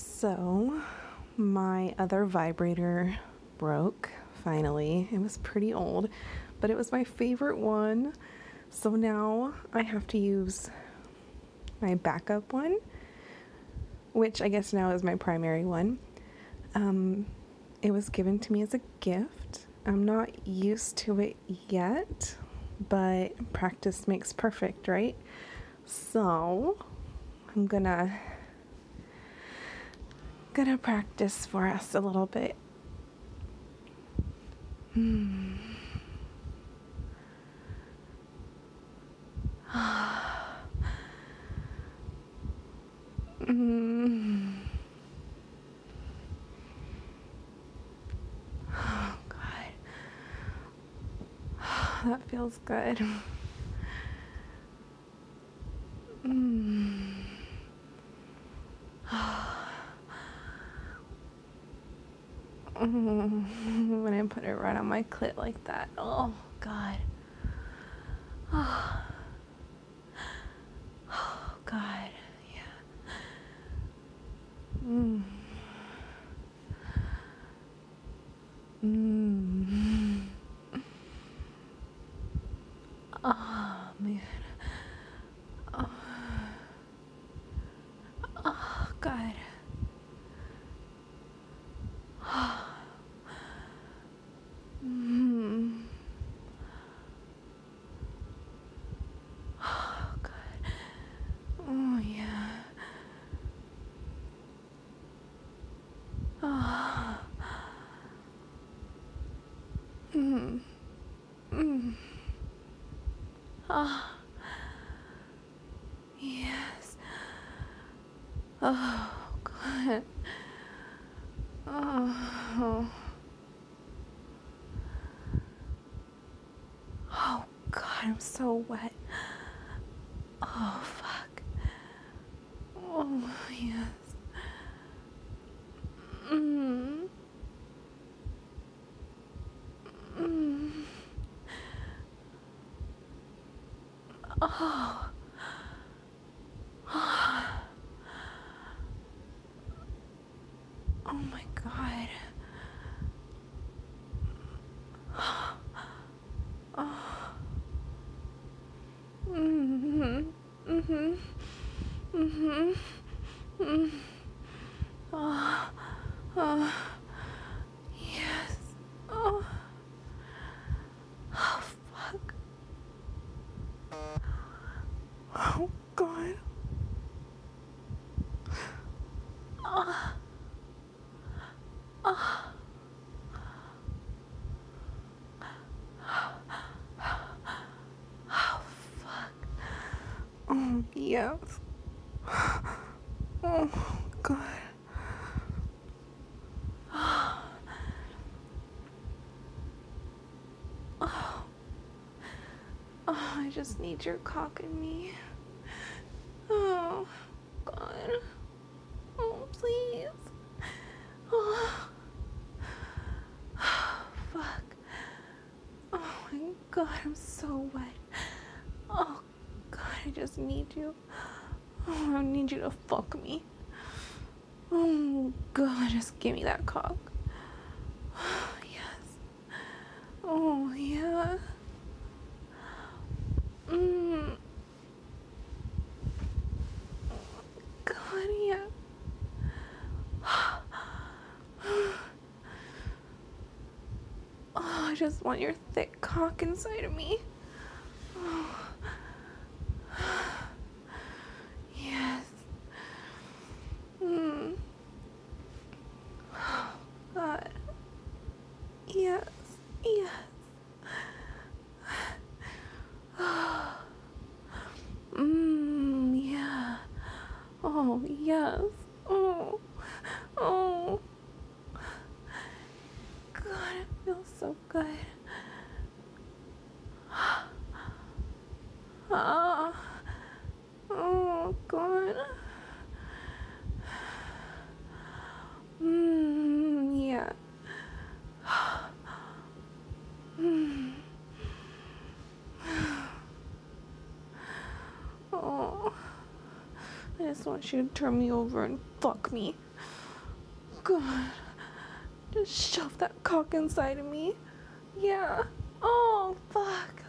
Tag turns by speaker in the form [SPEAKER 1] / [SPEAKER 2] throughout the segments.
[SPEAKER 1] So, my other vibrator broke finally. It was pretty old, but it was my favorite one. So now I have to use my backup one, which I guess now is my primary one. It was given to me as a gift. I'm not used to it yet, but practice makes perfect, right? So, I'm gonna practice for us a little bit. Oh God, that feels good. When I put it right on my clit like that. Oh God. Oh, God. Yeah. Oh man. Oh God. Oh God. Oh yeah. Oh. Oh. Yes. Oh God. Oh. Oh God, I'm so wet. Oh fuck. Oh yes. Oh. Oh my God. Oh. Yes. Oh. Oh fuck. Oh God. Oh. Oh. Oh fuck. Oh yes. Oh God. Oh, I just need your cock in me. Oh God. Oh please. Oh. Fuck. Oh my God, I'm so wet. Oh God, I just need you. Oh, I need you to fuck me. Oh God, just give me that cock. Oh, yes. Oh yeah. God, yeah. Oh, I just want your thick cock inside of me. Oh. Yes. God. Yes. Yes. Yeah. Oh, yes. Oh. Oh. God, it feels so good. Ah. Oh, God. Yeah. Oh. I just just want you to turn me over and fuck me. God. Just shove that cock inside of me. Yeah. Oh, fuck.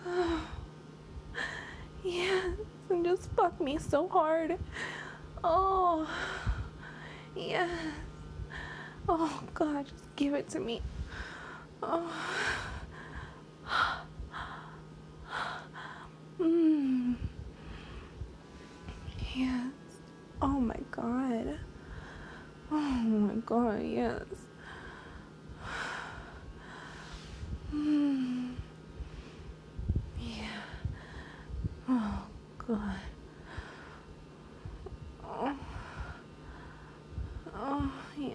[SPEAKER 1] Yes. And just fuck me so hard. Oh. Yes. Oh, God. Just give it to me. Oh. Mmm. Yes. Oh my God. Oh my God, yes. Mmm. Yeah. Oh God. Oh. Oh yeah.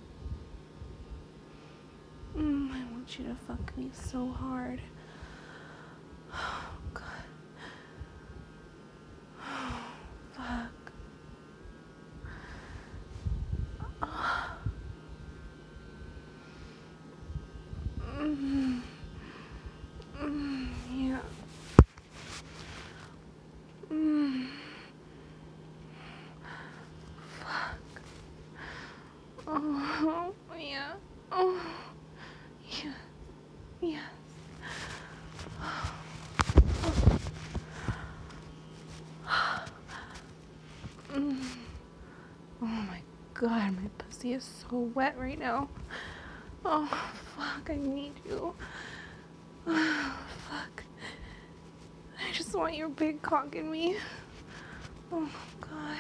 [SPEAKER 1] I want you to fuck me so hard. Oh God. Oh, fuck. Oh. Yeah. Fuck. Oh yeah. Oh yeah. Yes. Oh my God, my pussy is so wet right now. Oh fuck, I need you. Oh, fuck. I just want your big cock in me. Oh God.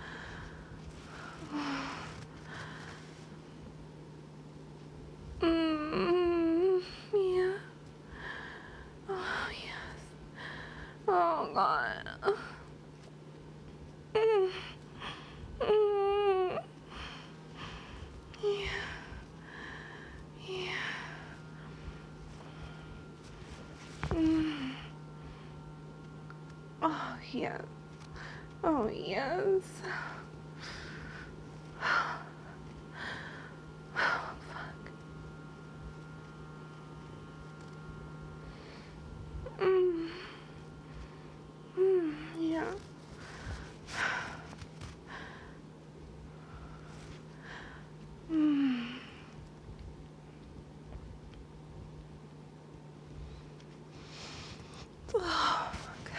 [SPEAKER 1] Yeah. Oh yes. Oh God. Mm, mm, yeah. Yeah. Mm. Oh yes. Oh yes. Oh fuck. Mm. Yeah. Mm. Oh fuck.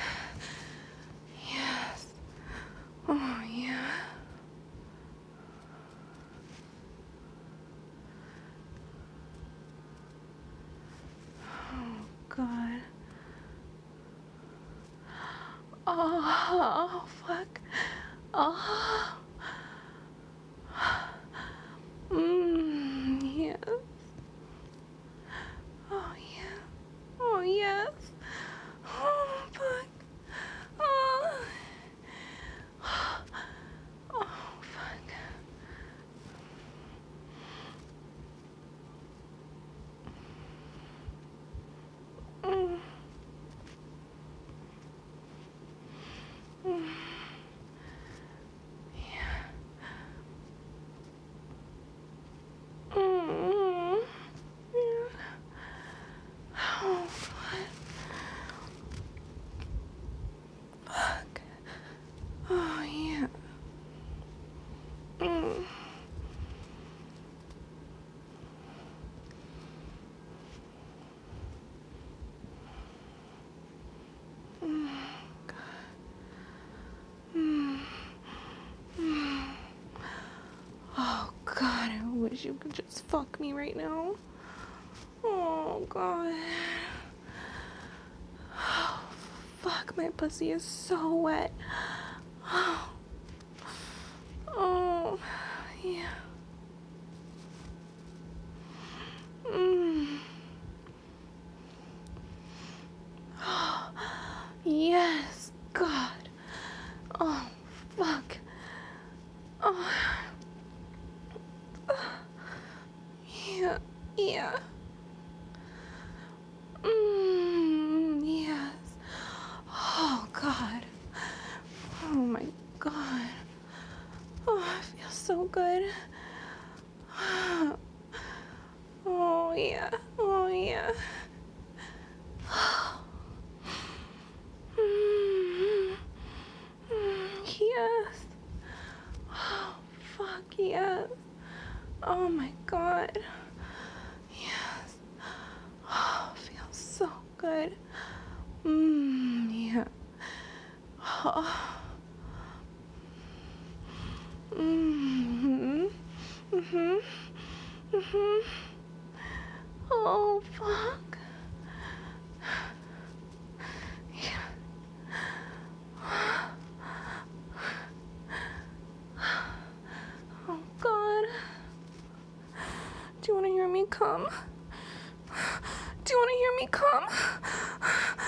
[SPEAKER 1] Yes. Oh yeah. Oh God. Oh fuck. Oh. Yes. Oh yeah. Oh yes. Oh fuck. Oh. Oh fuck. Mm. Mm. Yeah. Mm. Yeah. Oh fuck. Oh yeah. Mm. Mm. Mm. Mm. Oh God, I wish you could just fuck me right now. Oh God. Oh fuck, my pussy is so wet. Oh, oh yeah. Mm. Oh, yes, God. Oh fuck. Oh yeah, yeah. Yes. Oh God. Oh my God. Oh, I feel so good. Oh yeah. Oh yeah. Yes. Yes. Oh my God. Yes. Oh, feels so good. Yeah. Oh. Mm-hmm. Mm-hmm. Mm-hmm. Oh, fuck. Yeah. Oh, God. Do you want to hear me come? Do you want to hear me come?